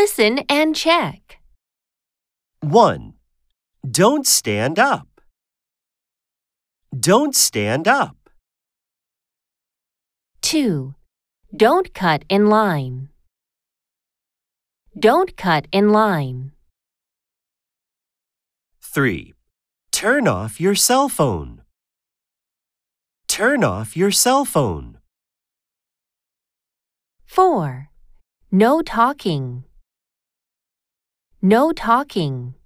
Listen and check. 1. Don't stand up. Don't stand up. 2. Don't cut in line. Don't cut in line. 3. Turn off your cell phone. Turn off your cell phone. 4. No talking. No talking.